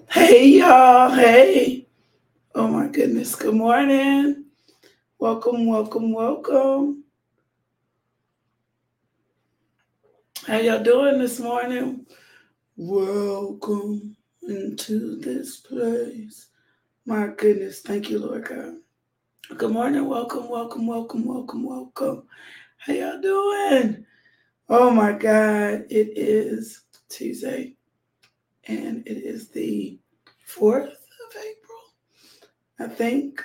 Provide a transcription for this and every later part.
Hey y'all, hey. Oh my goodness, good morning. Welcome, welcome, welcome. How y'all doing this morning? Welcome into this place. My goodness, thank you, Lord God. Good morning, welcome, welcome, welcome, welcome, welcome. How y'all doing? Oh my God, it is Tuesday and it is the 4th of April, I think.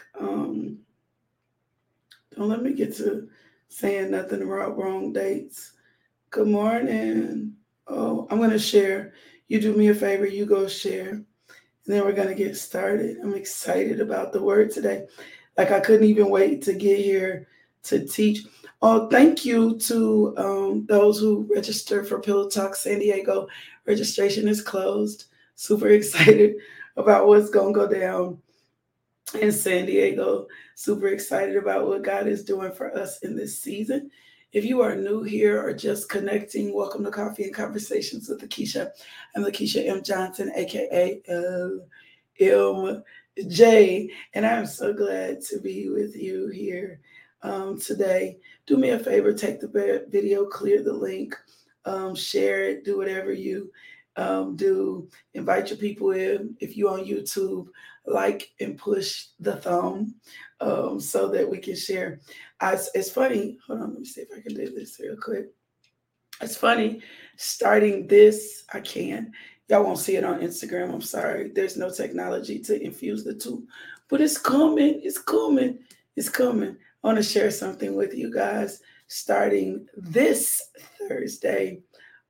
Don't let me get to saying nothing about wrong dates. Good morning. Oh, I'm going to share. You do me a favor, you go share. And then we're going to get started. I'm excited about the word today. Like, I couldn't even wait to get here to teach. Oh, thank you to those who registered for Pillow Talk San Diego. Registration is closed. Super excited about what's going to go down in San Diego. Super excited about what God is doing for us in this season. If you are new here or just connecting, welcome to Coffee and Conversations with Lakeisha. I'm Lakeisha M. Johnson, aka LMJ, and I'm so glad to be with you here today. Do me a favor, take the video, clear the link, share it, do whatever you do. Invite your people in. If you're on YouTube, like and push the thumb so that we can share. It's funny. Hold on, let me see if I can do this real quick. It's funny starting this. I can. Y'all won't see it on Instagram. I'm sorry. There's no technology to infuse the two, but it's coming. It's coming. It's coming. I want to share something with you guys starting this Thursday.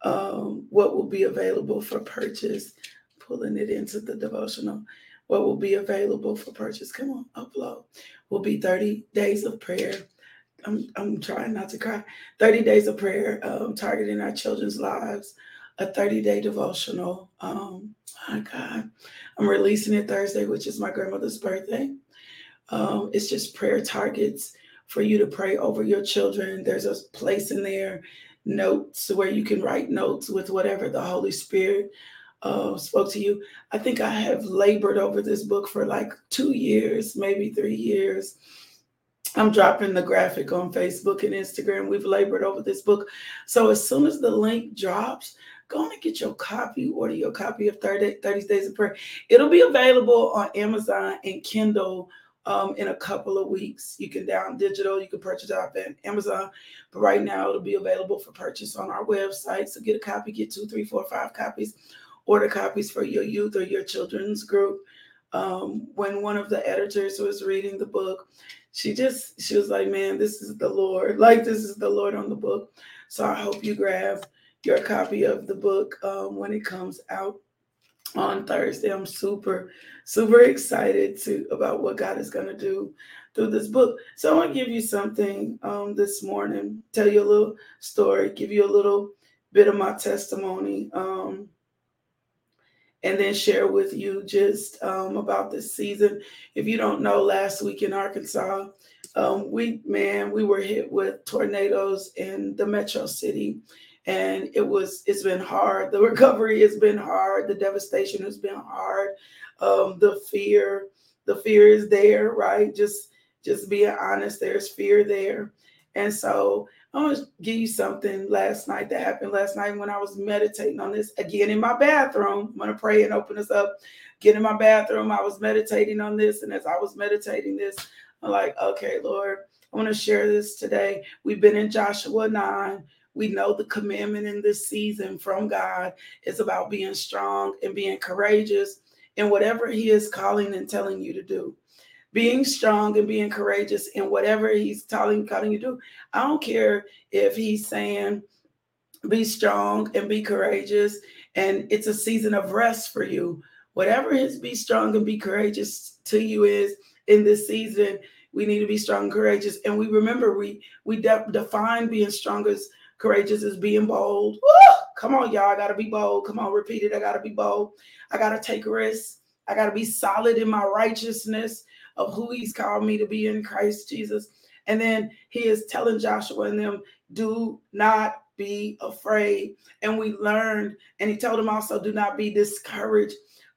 What will be available for purchase? Pulling it into the devotional. What will be available for purchase? Come on, upload. Will be 30 days of prayer. I'm trying not to cry. 30 days of prayer, targeting our children's lives, a 30-day devotional. My God, I'm releasing it Thursday, which is my grandmother's birthday. It's just prayer targets for you to pray over your children. There's a place in there, notes where you can write notes with whatever the Holy Spirit spoke to you. I think I have labored over this book for like 2 years, maybe 3 years. I'm dropping the graphic on Facebook and Instagram. We've labored over this book. So as soon as the link drops, go on and get your copy, order your copy of 30 Days of Prayer. It'll be available on Amazon and Kindle in a couple of weeks. You can down digital, you can purchase it off at Amazon. But right now it'll be available for purchase on our website. So get a copy, get 2, 3, 4, 5 copies. Order copies for your youth or your children's group. When one of the editors was reading the book, she was like, man, this is the Lord. Like, this is the Lord on the book. So I hope you grab your copy of the book when it comes out on Thursday. I'm super, super excited to about what God is going to do through this book. So I want to give you something this morning, tell you a little story, give you a little bit of my testimony. And then share with you just about this season. If you don't know, last week in Arkansas, we were hit with tornadoes in the metro city, and it's been hard. The recovery has been hard. The devastation has been hard. The fear is there, right? Just being honest, there's fear there, and so I want to give you something last night that happened last night when I was meditating on this again in my bathroom. I'm going to pray and open us up. Get in my bathroom. I was meditating on this. And as I was meditating this, I'm like, okay, Lord, I want to share this today. We've been in Joshua 9. We know the commandment in this season from God is about being strong and being courageous in whatever He is calling and telling you to do, being strong and being courageous in whatever he's calling you to do. I don't care if he's saying be strong and be courageous and it's a season of rest for you. Whatever his be strong and be courageous to you is in this season, we need to be strong and courageous. And we remember we define being strong as courageous as being bold. Woo! Come on, y'all. I gotta be bold. Come on, repeat it. I gotta be bold. I gotta take risks. I gotta be solid in my righteousness of who he's called me to be in Christ Jesus. And then he is telling Joshua and them, do not be afraid. And we learned, and he told them also, do not be discouraged.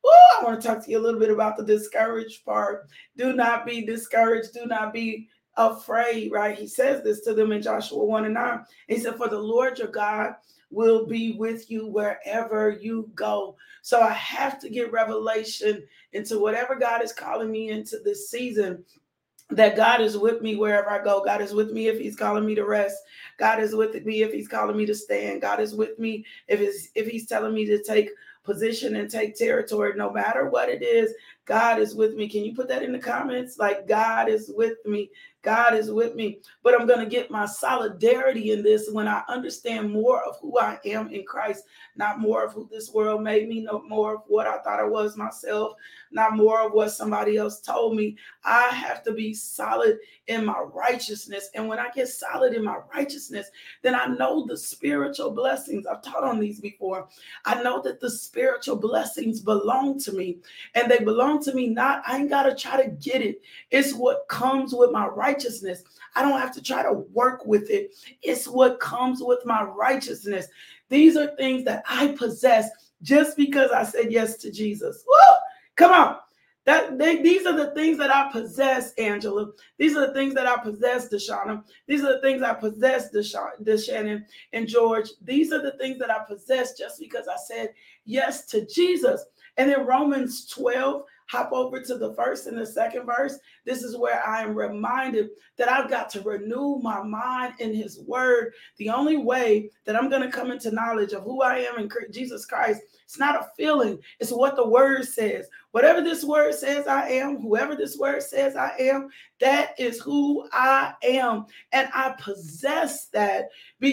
I want to talk to you a little bit about the discouraged part. Do not be discouraged. Do not be afraid, right? He says this to them in Joshua 1:9. He said, for the Lord your God will be with you wherever you go. So I have to get revelation into whatever God is calling me into this season, that God is with me wherever I go. God is with me if he's calling me to rest. God is with me if he's calling me to stand. God is with me if he's telling me to take position and take territory. No matter what it is, God is with me. Can you put that in the comments? Like, God is with me. God is with me. But I'm going to get my solidarity in this when I understand more of who I am in Christ, not more of who this world made me, no more of what I thought I was myself, not more of what somebody else told me. I have to be solid in my righteousness. And when I get solid in my righteousness, then I know the spiritual blessings. I've taught on these before. I know that the spiritual blessings belong to me, and they belong to me. Not, I ain't got to try to get it. It's what comes with my righteousness. I don't have to try to work with it. It's what comes with my righteousness. These are things that I possess just because I said yes to Jesus. Woo! Come on. These are the things that I possess, Angela. These are the things that I possess, Deshauna. These are the things I possess, Deshannon and George. These are the things that I possess just because I said yes to Jesus. And then Romans 12, hop over to the first and the second verse. This is where I am reminded that I've got to renew my mind in his word. The only way that I'm going to come into knowledge of who I am in Jesus Christ, it's not a feeling. It's what the word says. Whatever this word says I am, whoever this word says I am, that is who I am. And I possess that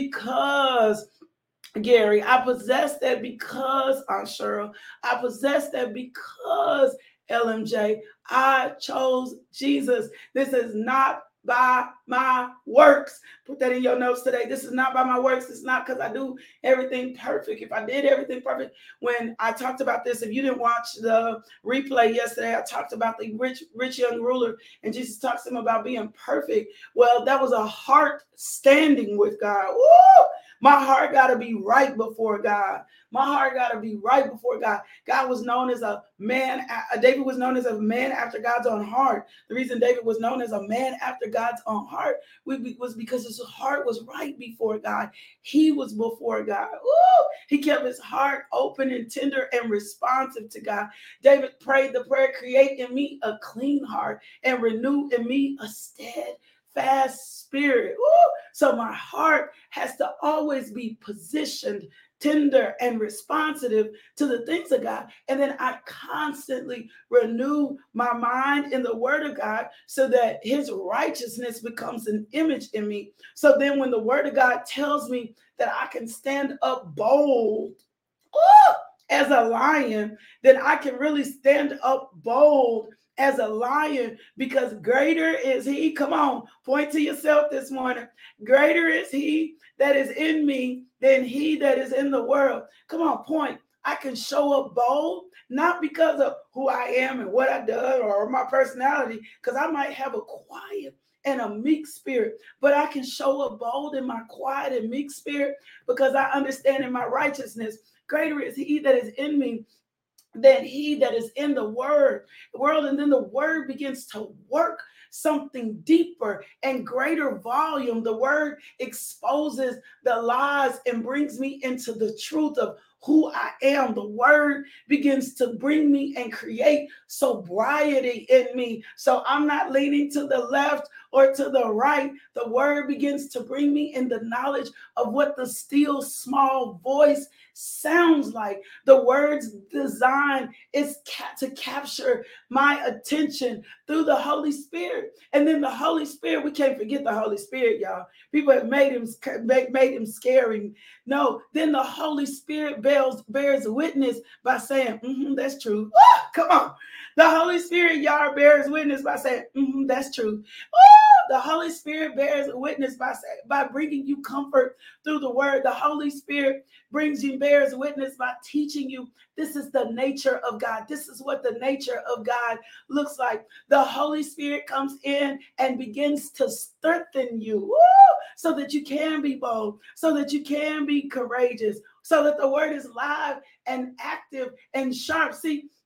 because Gary, I possess that because Aunt Cheryl, I possess that because LMJ, I chose Jesus. This is not by my works. Put that in your notes today. This is not by my works. It's not because I do everything perfect. If I did everything perfect, when I talked about this, if you didn't watch the replay yesterday, I talked about the rich young ruler, and Jesus talks to him about being perfect. Well, that was a heart standing with God. Woo! My heart got to be right before God. My heart got to be right before God. God was known as a man. David was known as a man after God's own heart. The reason David was known as a man after God's own heart was because his heart was right before God. He was before God. Woo! He kept his heart open and tender and responsive to God. David prayed the prayer, create in me a clean heart and renew in me a steadfast spirit. Woo! So my heart has to always be positioned, tender and responsive to the things of God. And then I constantly renew my mind in the word of God so that his righteousness becomes an image in me. So then when the word of God tells me that I can stand up bold as a lion, then I can really stand up bold as a lion, because greater is he. Come on, point to yourself this morning. Greater is he that is in me than he that is in the world. Come on, point. I can show up bold, not because of who I am and what I done or my personality, because I might have a quiet and a meek spirit, but I can show up bold in my quiet and meek spirit because I understand in my righteousness, greater is he that is in me than he that is in the world. And then the word begins to work something deeper and greater volume. The word exposes the lies and brings me into the truth of who I am. The word begins to bring me and create sobriety in me. So I'm not leaning to the left or to the right. The word begins to bring me in the knowledge of what the still small voice sounds like. The word's design is to capture my attention through the Holy Spirit. And then the Holy Spirit, we can't forget the Holy Spirit, y'all. People have made him scary. No, then the Holy Spirit bears witness by saying, that's true. Come on. The Holy Spirit, y'all, bears witness by saying, that's true. The Holy Spirit bears witness by bringing you comfort through the word. The Holy Spirit bears witness by teaching you this is the nature of God. This is what the nature of God looks like. The Holy Spirit comes in and begins to strengthen you so that you can be bold, so that you can be courageous, so that the word is live and active and sharp. See,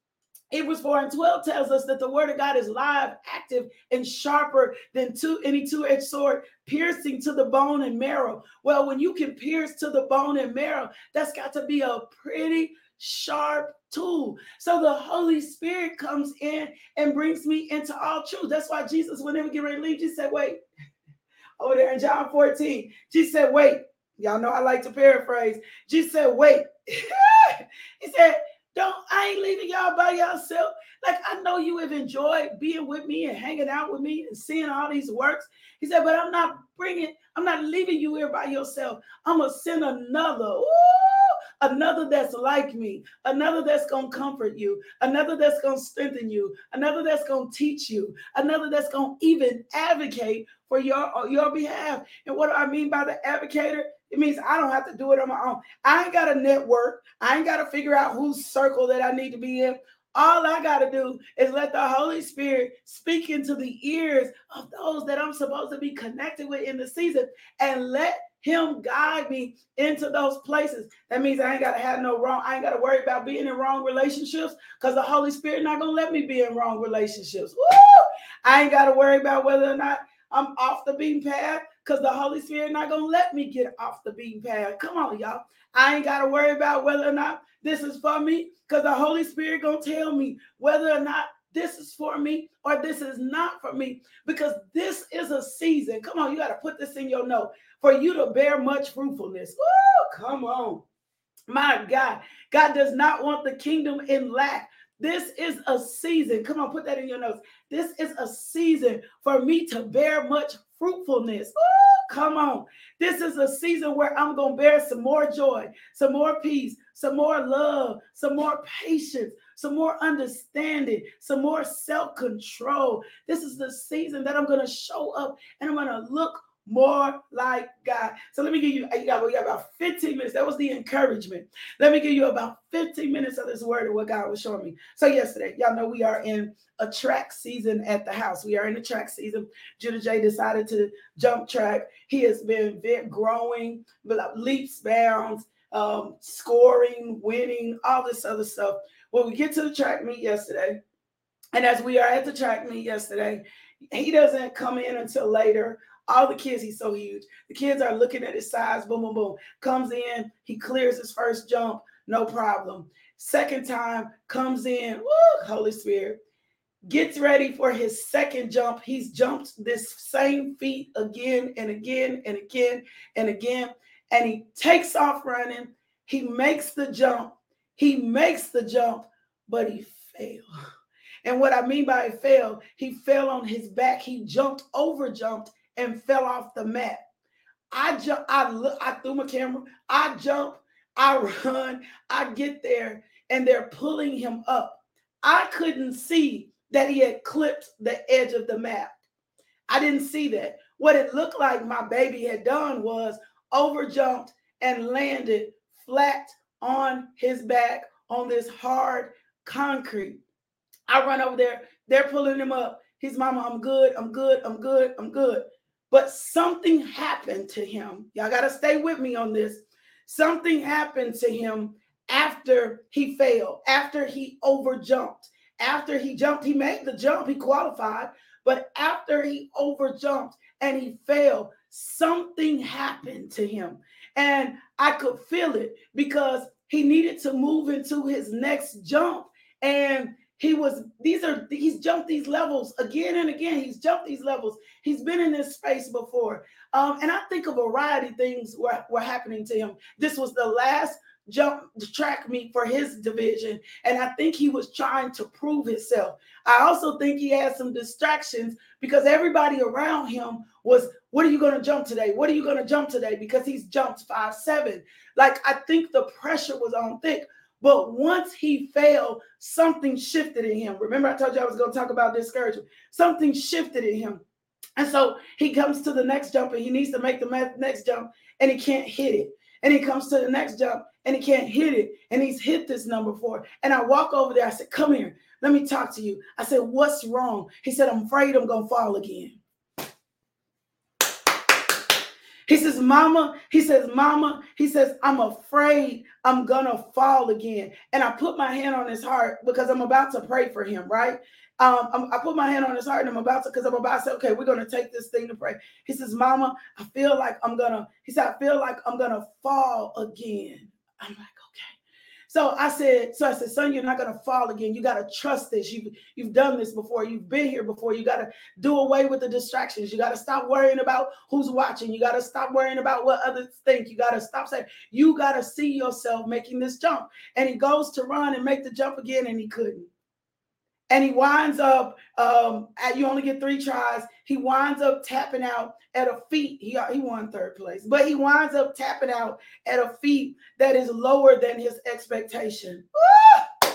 Hebrews 4 and 12 tells us that the word of God is live, active, and sharper than any two-edged sword, piercing to the bone and marrow. Well, when you can pierce to the bone and marrow, that's got to be a pretty sharp tool. So the Holy Spirit comes in and brings me into all truth. That's why Jesus, when they would get ready to leave, Jesus said, wait. Over there in John 14, Jesus said, wait. Y'all know I like to paraphrase. Jesus said, wait. He said, I ain't leaving y'all by yourself. Like, I know you have enjoyed being with me and hanging out with me and seeing all these works. He said, but I'm not leaving you here by yourself. I'm going to send another that's like me, another that's going to comfort you, another that's going to strengthen you, another that's going to teach you, another that's going to even advocate for your behalf. And what do I mean by the advocator? It means I don't have to do it on my own. I ain't got a network. I ain't got to figure out whose circle that I need to be in. All I got to do is let the Holy Spirit speak into the ears of those that I'm supposed to be connected with in the season and let him guide me into those places. That means I ain't got to have I ain't got to worry about being in wrong relationships because the Holy Spirit not going to let me be in wrong relationships. Woo! I ain't got to worry about whether or not I'm off the beaten path because the Holy Spirit not going to let me get off the beaten path. Come on, y'all. I ain't got to worry about whether or not this is for me because the Holy Spirit going to tell me whether or not this is for me or this is not for me, because this is a season. Come on, you got to put this in your note for you to bear much fruitfulness. Woo, come on. My God, God does not want the kingdom in lack. This is a season. Come on, put that in your notes. This is a season for me to bear much fruitfulness. Ooh, come on. This is a season where I'm going to bear some more joy, some more peace, some more love, some more patience, some more understanding, some more self-control. This is the season that I'm going to show up and I'm going to look more like God. So let me give you, we got about 15 minutes. That was the encouragement. Let me give you about 15 minutes of this word of what God was showing me. So yesterday, y'all know we are in a track season at the house. We are in a track season. Judah J decided to jump track. He has been growing, leaps, bounds, scoring, winning, all this other stuff. When we get to the track meet yesterday, and as we are at the track meet yesterday, he doesn't come in until later. All the kids, he's so huge. The kids are looking at his size, boom, boom, boom. Comes in, he clears his first jump, no problem. Second time, comes in, woo, Holy Spirit. Gets ready for his second jump. He's jumped this same feat again and again and again and again. And he takes off running. He makes the jump. But he failed. And what I mean by he fell on his back. He over jumped, and fell off the mat. I threw my camera. I jump, I run, I get there, and they're pulling him up. I couldn't see that he had clipped the edge of the mat. I didn't see that. What it looked like my baby had done was over jumped and landed flat on his back on this hard concrete. I run over there. They're pulling him up. His mama, I'm good. But something happened to him. Y'all got to stay with me on this. Something happened to him after he failed, after he overjumped. After he jumped, he made the jump, he qualified. But after he overjumped and he failed, something happened to him. And I could feel it because he needed to move into his next jump. And he's jumped these levels again and again. He's jumped these levels. He's been in this space before. And I think a variety of things were happening to him. This was the last track meet for his division. And I think he was trying to prove himself. I also think he had some distractions because everybody around him was, what are you going to jump today? What are you going to jump today? Because he's jumped 5'7". Like, I think the pressure was on thick. But once he failed, something shifted in him. Remember, I told you I was going to talk about discouragement. Something shifted in him. And so he comes to the next jump and he needs to make the next jump and he can't hit it. And he comes to the next jump and he can't hit it. And he's hit this number 4. And I walk over there. I said, come here. Let me talk to you. I said, what's wrong? He said, I'm afraid I'm going to fall again. He says, Mama, I'm afraid I'm going to fall again. And I put my hand on his heart because I'm about to pray for him, right? I put my hand on his heart and I'm about to say, okay, we're going to take this thing to pray. He says, Mama, I feel like I'm going to fall again. I'm like, okay. So I said, son, you're not going to fall again. You got to trust this. You've done this before. You've been here before. You got to do away with the distractions. You got to stop worrying about who's watching. You got to stop worrying about what others think. You got to stop saying, you got to see yourself making this jump. And he goes to run and make the jump again, and he couldn't. And he winds up, you only get 3 tries. He winds up tapping out at a feat. He won 3rd place, but he winds up tapping out at a feat that is lower than his expectation. Woo!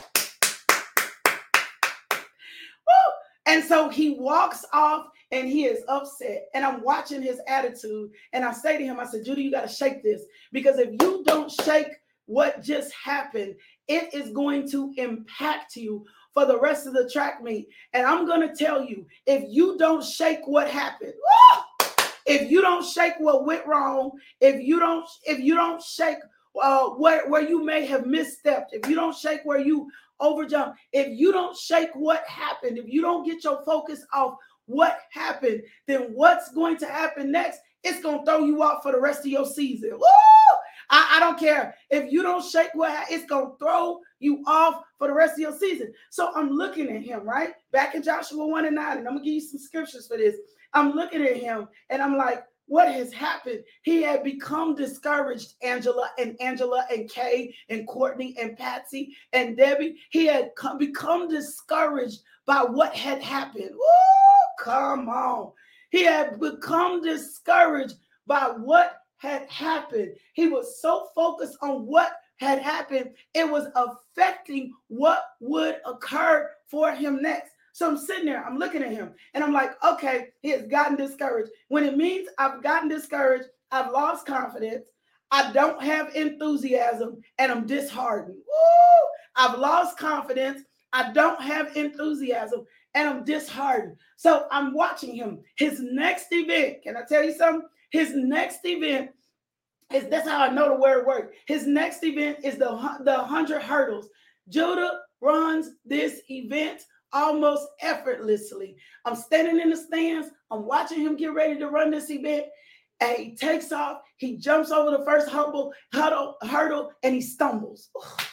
Woo! And so he walks off and he is upset. And I'm watching his attitude. And I say to him, I said, Judah, you got to shake this. Because if you don't shake what just happened, it is going to impact you for the rest of the track meet. And I'm going to tell you, if you don't shake what happened, if you don't shake what went wrong, if you don't shake where you may have misstepped, if you don't shake where you overjumped, if you don't shake what happened, if you don't get your focus off what happened, then what's going to happen next? It's going to throw you off for the rest of your season. Woo! I don't care. If you don't shake it's going to throw you off for the rest of your season. So I'm looking at him, right? Back in Joshua 1:9, and I'm going to give you some scriptures for this. I'm looking at him, and I'm like, what has happened? He had become discouraged, Angela and Kay and Courtney and Patsy and Debbie. He had become discouraged by what had happened. Woo! Come on. He had become discouraged by what had happened. He was so focused on what had happened, it was affecting what would occur for him next. So I'm sitting there, I'm looking at him, and I'm like, okay, he has gotten discouraged. When it means I've gotten discouraged, I've lost confidence, I don't have enthusiasm, and I'm disheartened. Woo! I've lost confidence, I don't have enthusiasm, and I'm disheartened. So I'm watching him. His next event, can I tell you something? His next event that's how I know the word work. His next event is the 100 hurdles. Judah runs this event almost effortlessly. I'm standing in the stands. I'm watching him get ready to run this event. And he takes off. He jumps over the first hurdle, and he stumbles.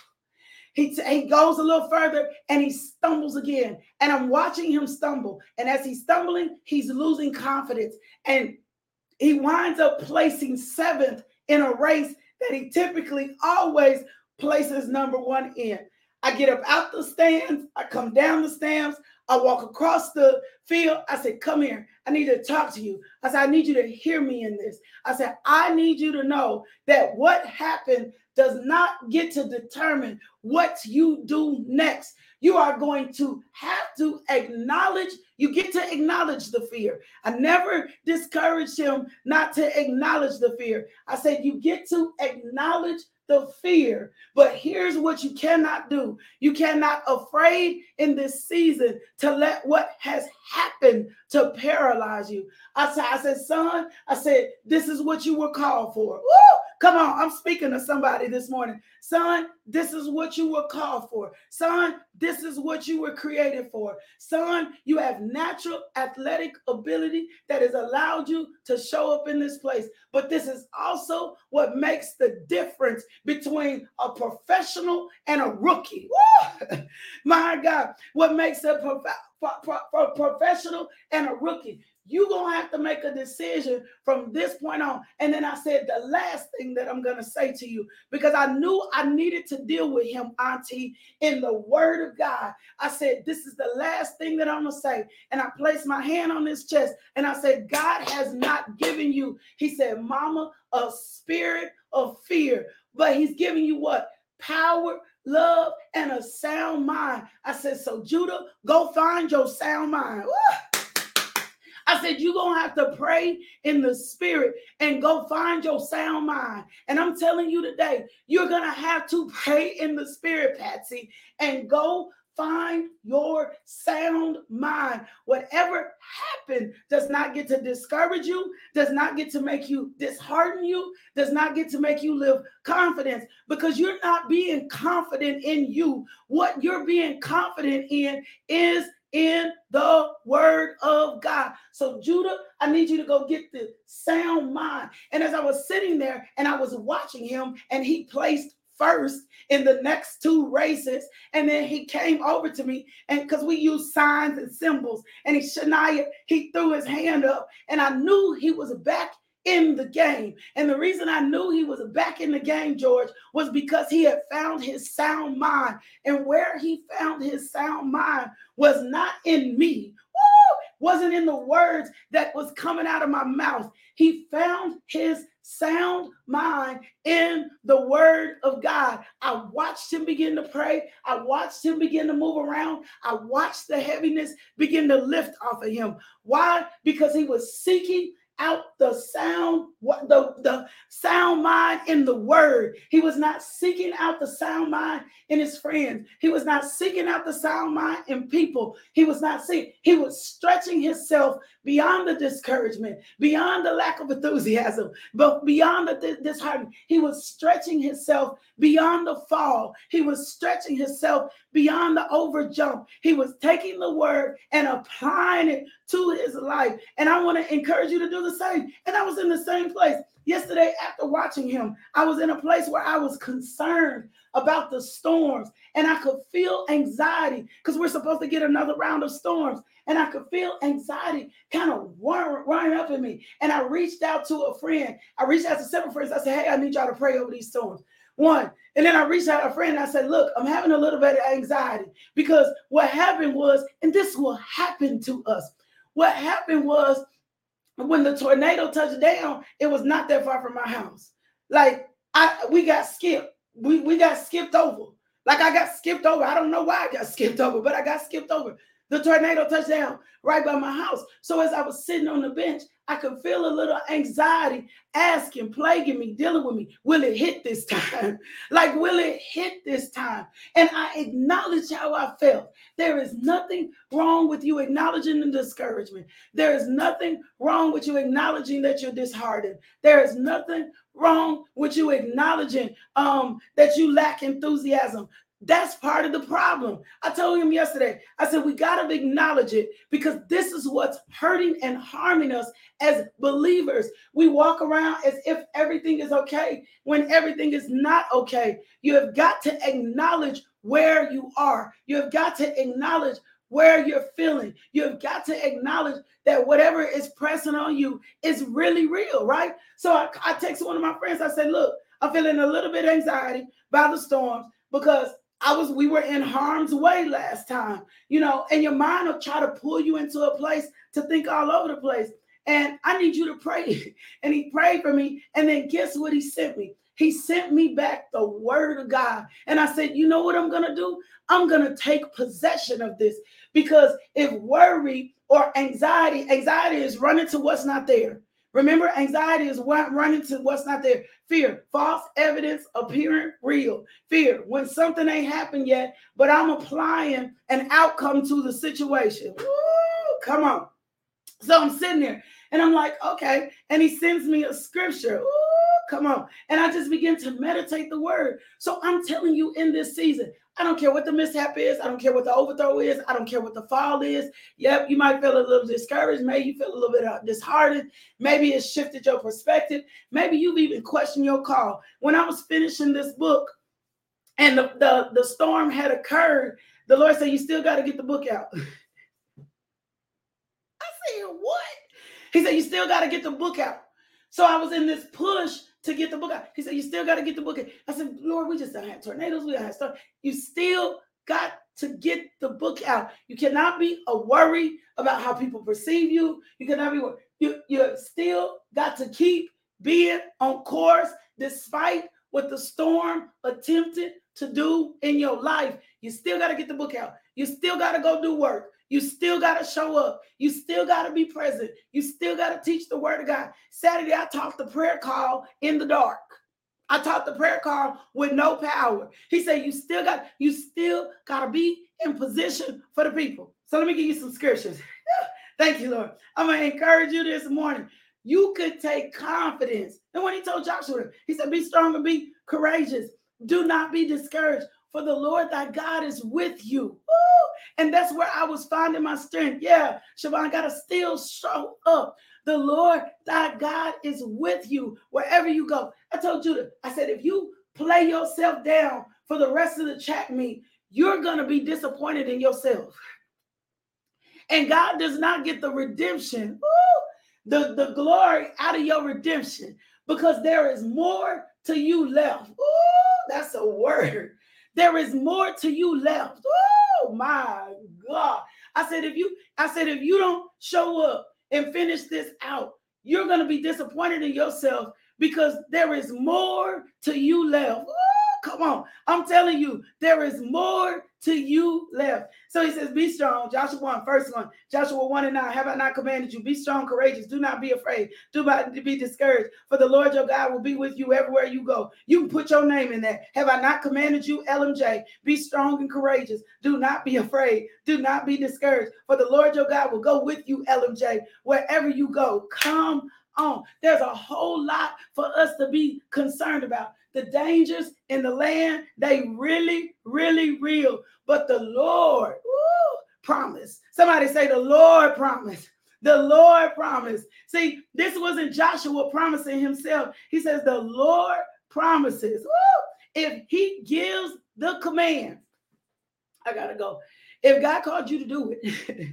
He goes a little further and he stumbles again. And I'm watching him stumble. And as he's stumbling, he's losing confidence. And he winds up placing 7th in a race that he typically always places number 1 in. I get up out the stands. I come down the stands. I walk across the field. I said, come here. I need to talk to you. I said, I need you to hear me in this. I said, I need you to know that what happened does not get to determine what you do next. You are going to have to acknowledge, you get to acknowledge the fear. I never discouraged him not to acknowledge the fear. I said, you get to acknowledge the fear, but here's what you cannot do. You cannot afraid in this season to let what has happened to paralyze you. I said, son, this is what you were called for. Woo! Come on, I'm speaking to somebody this morning. Son, this is what you were called for. Son, this is what you were created for. Son, you have natural athletic ability that has allowed you to show up in this place. But this is also what makes the difference between a professional and a rookie. Woo! My God, what makes a professional and a rookie? You're going to have to make a decision from this point on. And then I said the last thing that I'm going to say to you, because I knew I needed to deal with him, Auntie, in the word of God. I said, this is the last thing that I'm going to say. And I placed my hand on his chest and I said, God has not given you, he said, Mama, a spirit of fear, but he's giving you what? Power, love, and a sound mind. I said, so Judah, go find your sound mind. Woo! I said, you're going to have to pray in the spirit and go find your sound mind. And I'm telling you today, you're going to have to pray in the spirit, Patsy, and go find your sound mind. Whatever happened does not get to discourage you, does not get to make you dishearten you, does not get to make you live confidence, because you're not being confident in you. What you're being confident in is in the word of God. So Judah, I need you to go get the sound mind. And as I was sitting there and I was watching him, and he placed first in the next two races, and then he came over to me, and because we use signs and symbols, and Shania, he threw his hand up, and I knew he was back in the game. And the reason I knew he was back in the game, George, was because he had found his sound mind. And where he found his sound mind was not in me, wasn't in the words that was coming out of my mouth. He found his sound mind in the word of God. I watched him begin to pray. I watched him begin to move around. I watched the heaviness begin to lift off of him. Why? Because he was seeking out the sound mind in the word. He was not seeking out the sound mind in his friends. He was not seeking out the sound mind in people. He was not seeking. He was stretching himself beyond the discouragement, beyond the lack of enthusiasm, but beyond the disheartening. He was stretching himself beyond the fall. He was stretching himself beyond the over jump. He was taking the word and applying it to his life. And I want to encourage you to do the same. And I was in the same place yesterday after watching him. I was in a place where I was concerned about the storms, and I could feel anxiety because we're supposed to get another round of storms. And I could feel anxiety kind of running up in me. And I reached out to a friend. I reached out to several friends. I said, hey, I need y'all to pray over these storms. One. And then I reached out to a friend and I said, look, I'm having a little bit of anxiety because what happened was, and this will happen to us. What happened was when the tornado touched down, it was not that far from my house. Like we got skipped. We got skipped over. Like I got skipped over. I don't know why I got skipped over, but I got skipped over. The tornado touched down right by my house. So as I was sitting on the bench, I could feel a little anxiety asking, plaguing me, dealing with me. Will it hit this time? Like, will it hit this time? And I acknowledge how I felt. There is nothing wrong with you acknowledging the discouragement. There is nothing wrong with you acknowledging that you're disheartened. There is nothing wrong with you acknowledging that you lack enthusiasm. That's part of the problem. I told him yesterday, I said, we got to acknowledge it because this is what's hurting and harming us as believers. We walk around as if everything is okay when everything is not okay. You have got to acknowledge where you are. You have got to acknowledge where you're feeling. You have got to acknowledge that whatever is pressing on you is really real, right? So I texted one of my friends. I said, look, I'm feeling a little bit of anxiety by the storms because we were in harm's way last time, and your mind will try to pull you into a place to think all over the place. And I need you to pray. And he prayed for me. And then guess what he sent me? He sent me back the word of God. And I said, you know what I'm going to do? I'm going to take possession of this, because if worry or anxiety is running to what's not there. Remember, anxiety is running to what's not there. Fear, false evidence appearing real. Fear, when something ain't happened yet, but I'm applying an outcome to the situation. Woo, come on. So I'm sitting there and I'm like, okay. And he sends me a scripture. Ooh, come on. And I just begin to meditate the word. So I'm telling you, in this season, I don't care what the mishap is. I don't care what the overthrow is. I don't care what the fall is. Yep, you might feel a little discouraged. Maybe you feel a little bit disheartened. Maybe it's shifted your perspective. Maybe you've even questioned your call. When I was finishing this book and the storm had occurred, the Lord said, you still got to get the book out. I said, what? He said, you still got to get the book out. So I was in this push to get the book out. He said, you still got to get the book out. I said, Lord, we just don't have tornadoes. We don't have stuff. You still got to get the book out. You cannot be worried about how people perceive you. You cannot be worried. You still got to keep being on course despite what the storm attempted to do in your life. You still got to get the book out. You still got to go do work. You still got to show up. You still got to be present. You still to teach the word of God. Saturday, I taught the prayer call in the dark. I taught the prayer call with no power. He said, you still got to be in position for the people. So let me give you some scriptures. Thank you, Lord. I'm going to encourage you this morning. You could take confidence. And when he told Joshua, he said, be strong and be courageous. Do not be discouraged, for the Lord thy God is with you. Woo! And that's where I was finding my strength. Yeah, Siobhan, got to still show up. The Lord thy God is with you wherever you go. I told Judah, I said, if you play yourself down for the rest of the track meet, you're going to be disappointed in yourself. And God does not get the redemption, the glory out of your redemption, because there is more to you left. That's a word. There is more to you left. Oh my God. I said, if you don't show up and finish this out, you're going to be disappointed in yourself, because there is more to you left. Come on. I'm telling you, there is more to you left. So he says, be strong. Joshua 1, first one. Joshua 1:9. Have I not commanded you? Be strong, courageous. Do not be afraid. Do not be discouraged. For the Lord your God will be with you everywhere you go. You can put your name in there. Have I not commanded you, LMJ? Be strong and courageous. Do not be afraid. Do not be discouraged. For the Lord your God will go with you, LMJ, wherever you go. Come on. There's a whole lot for us to be concerned about. The dangers in the land, they really, really real. But the Lord promised. Somebody say the Lord promised. The Lord promised. See, this wasn't Joshua promising himself. He says the Lord promises. If he gives the command, I got to go. If God called you to do it,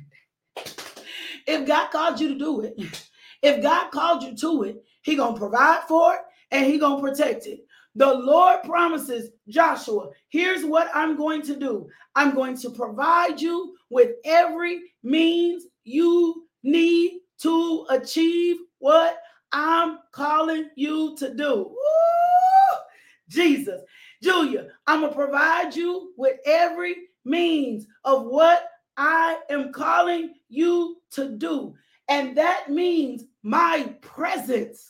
if God called you to do it, if God called you to it, he going to provide for it and he going to protect it. The Lord promises Joshua, here's what I'm going to do. I'm going to provide you with every means you need to achieve what I'm calling you to do. Woo! Jesus. Julia, I'm going to provide you with every means of what I am calling you to do. And that means my presence.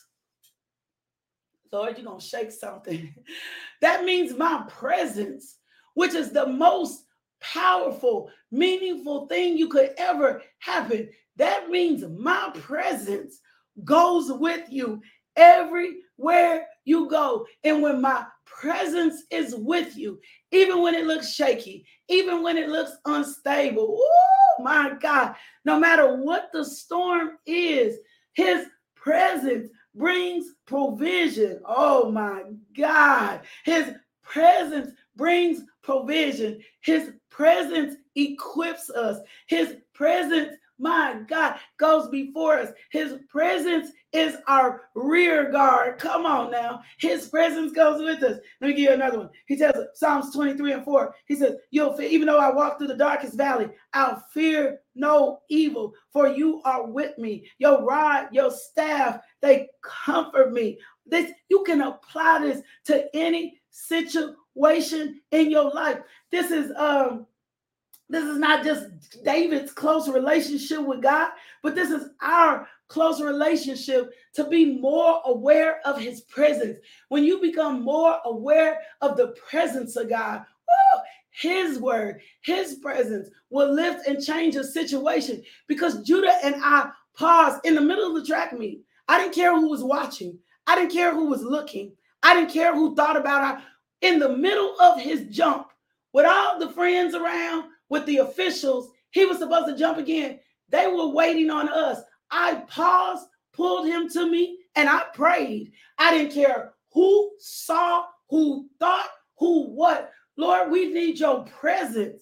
Lord, you're going to shake something. That means my presence, which is the most powerful, meaningful thing you could ever happen. That means my presence goes with you everywhere you go. And when my presence is with you, even when it looks shaky, even when it looks unstable, oh my God, no matter what the storm is, his presence brings provision. Oh my God. His presence brings provision. His presence equips us. His presence, my God, goes before us. His presence is our rear guard. Come on now. His presence goes with us. Let me give you another one. He tells us, Psalms 23:4. He says, you'll fear, even though I walk through the darkest valley, I'll fear no evil, for you are with me. Your rod, your staff, they comfort me. This, you can apply this to any situation in your life. This is not just David's close relationship with God, but this is our close relationship to be more aware of his presence. When you become more aware of the presence of God, his word, his presence will lift and change a situation. Because Judah and I paused in the middle of the track meet. I didn't care who was watching. I didn't care who was looking. I didn't care who thought about it. In the middle of his jump, with all the friends around, with the officials, he was supposed to jump again. They were waiting on us. I paused, pulled him to me, and I prayed. I didn't care who saw, who thought, who what. Lord, we need your presence.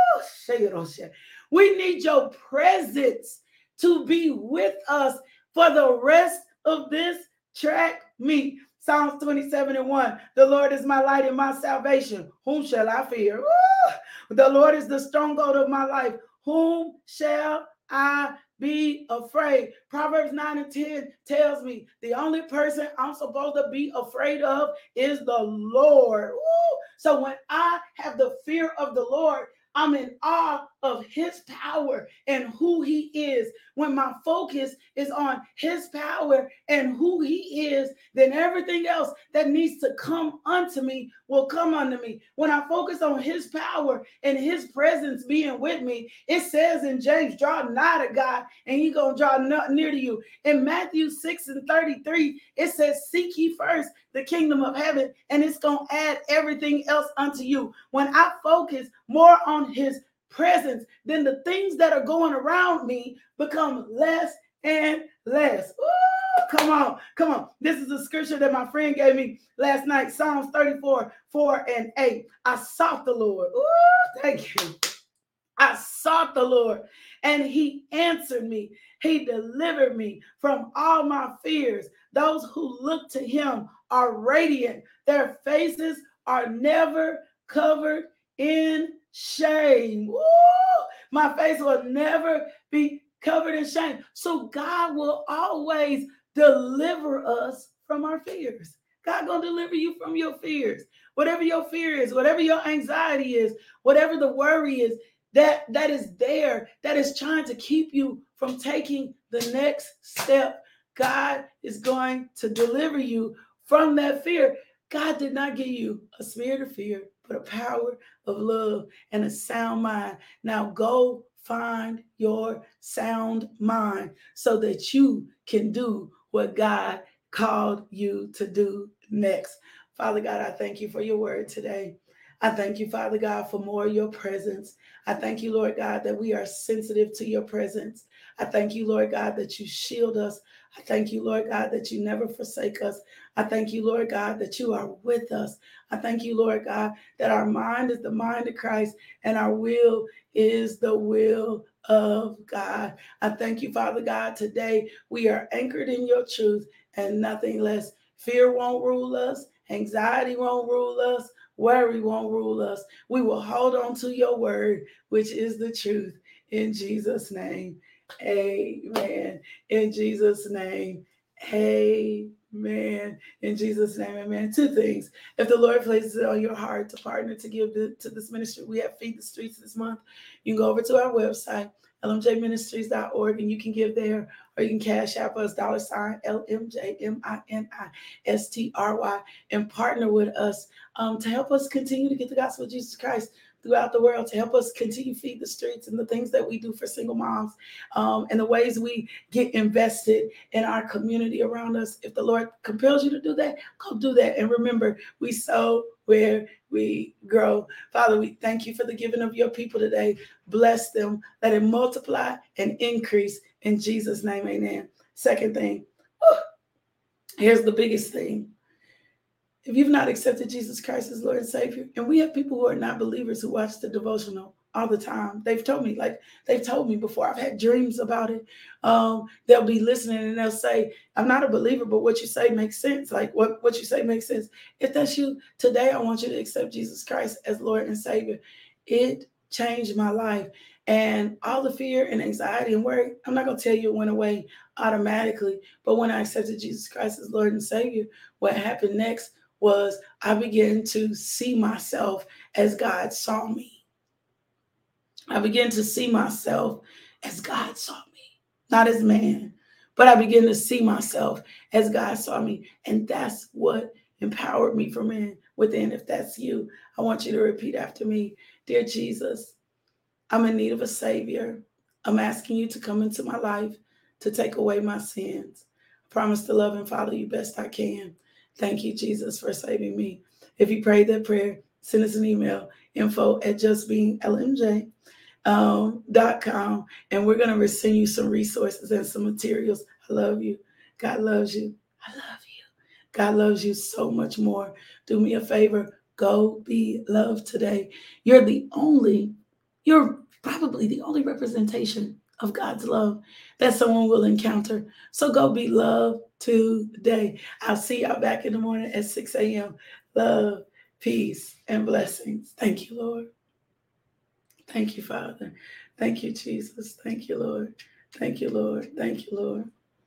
We need your presence to be with us for the rest of this track meet. Psalms 27:1. The Lord is my light and my salvation. Whom shall I fear? Woo! The Lord is the stronghold of my life. Whom shall I be afraid? Proverbs 9:10 tells me the only person I'm supposed to be afraid of is the Lord. Woo! So when I have the fear of the Lord, I'm in awe of his power and who he is, when my focus is on his power and who he is, then everything else that needs to come unto me will come unto me. When I focus on his power and his presence being with me, it says in James, draw nigh to God and he gonna draw near to you. In Matthew 6:33, it says, seek ye first the kingdom of heaven, and it's gonna add everything else unto you. When I focus more on his presence, then the things that are going around me become less and less. Ooh, come on. This is a scripture that my friend gave me last night, Psalms 34:4-8. I sought the Lord. Ooh, thank you. I sought the Lord and he answered me. He delivered me from all my fears. Those who look to him are radiant. Their faces are never covered in shame. Woo! My face will never be covered in shame. So God will always deliver us from our fears. God gonna deliver you from your fears. Whatever your fear is, whatever your anxiety is, whatever the worry is, that is there, that is trying to keep you from taking the next step. God is going to deliver you from that fear. God did not give you a spirit of fear, but a power of love and a sound mind. Now go find your sound mind so that you can do what God called you to do next. Father God, I thank you for your word today. I thank you, Father God, for more of your presence. I thank you, Lord God, that we are sensitive to your presence. I thank you, Lord God, that you shield us. I thank you, Lord God, that you never forsake us. I thank you, Lord God, that you are with us. I thank you, Lord God, that our mind is the mind of Christ and our will is the will of God. I thank you, Father God, today we are anchored in your truth and nothing less. Fear won't rule us. Anxiety won't rule us. Worry won't rule us. We will hold on to your word, which is the truth. In Jesus' name, amen. In Jesus' name, amen. In Jesus' name, amen. Two things. If the Lord places it on your heart to partner to give to this ministry, we have Feed the Streets this month. You can go over to our website, lmjministries.org, and you can give there, or you can cash app us $LMJMINISTRY and partner with us to help us continue to get the gospel of Jesus Christ throughout the world, to help us continue to feed the streets and the things that we do for single moms, and the ways we get invested in our community around us. If the Lord compels you to do that, go do that. And remember, we sow where we grow. Father, we thank you for the giving of your people today. Bless them. Let it multiply and increase in Jesus' name. Amen. Second thing, here's the biggest thing. If you've not accepted Jesus Christ as Lord and Savior, and we have people who are not believers who watch the devotional all the time. They've told me before. I've had dreams about it. They'll be listening and they'll say, I'm not a believer, but what you say makes sense. Like what you say makes sense. If that's you, today I want you to accept Jesus Christ as Lord and Savior. It changed my life. And all the fear and anxiety and worry, I'm not going to tell you it went away automatically. But when I accepted Jesus Christ as Lord and Savior, what happened next was I began to see myself as God saw me. I began to see myself as God saw me, not as man, but I began to see myself as God saw me. And that's what empowered me from within. If that's you, I want you to repeat after me. Dear Jesus, I'm in need of a Savior. I'm asking you to come into my life to take away my sins. I promise to love and follow you best I can. Thank you, Jesus, for saving me. If you prayed that prayer, send us an email, info@justbeinglmj.com, and we're going to send you some resources and some materials. I love you. God loves you. I love you. God loves you so much more. Do me a favor. Go be loved today. You're probably the only representation of God's love that someone will encounter. So go be loved today. I'll see y'all back in the morning at 6 a.m. Love, peace, and blessings. Thank you, Lord. Thank you, Father. Thank you, Jesus. Thank you, Lord. Thank you, Lord. Thank you, Lord.